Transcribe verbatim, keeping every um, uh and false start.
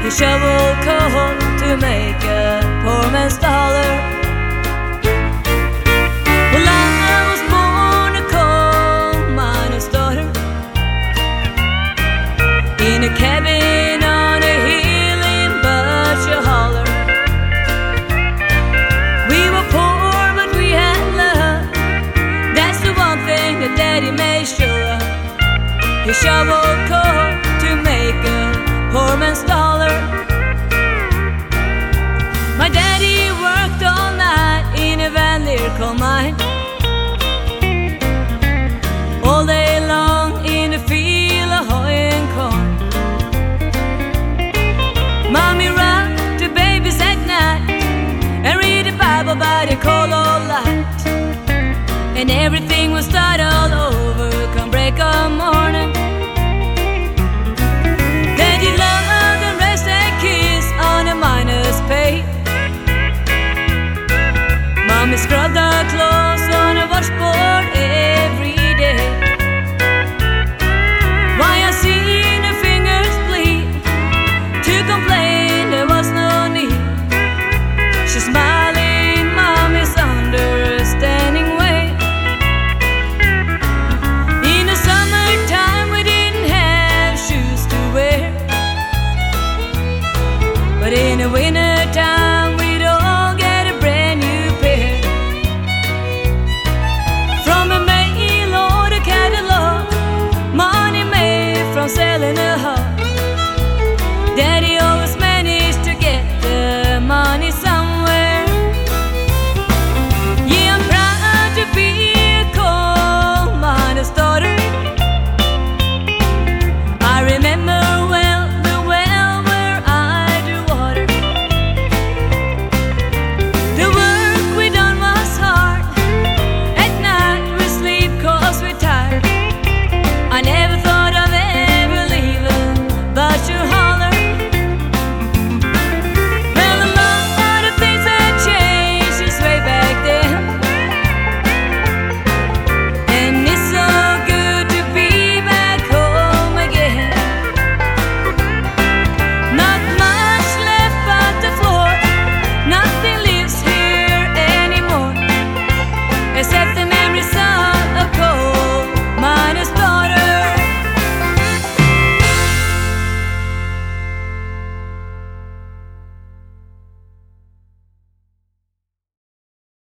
He shoveled coal to make a poor man's dollar. Well, I was born a coal miner's daughter, in a cabin on a hill in Butcher Holler. We were poor, but we had love. That's the one thing that Daddy made sure of. He shoveled coal to make a poor man's dollar. My daddy worked all night in a Van Leer coal mine, all day long in a field of hoeing corn. Mommy rocked the babies at night and read the Bible by the coal all light, and everything would start all over come break of morning. Daddy loved and rest and kiss on a miner's pay. Mommy scrubbed our clothes on a washboard every day. Why I seen her fingers bleed, to complain there was no need. She smiled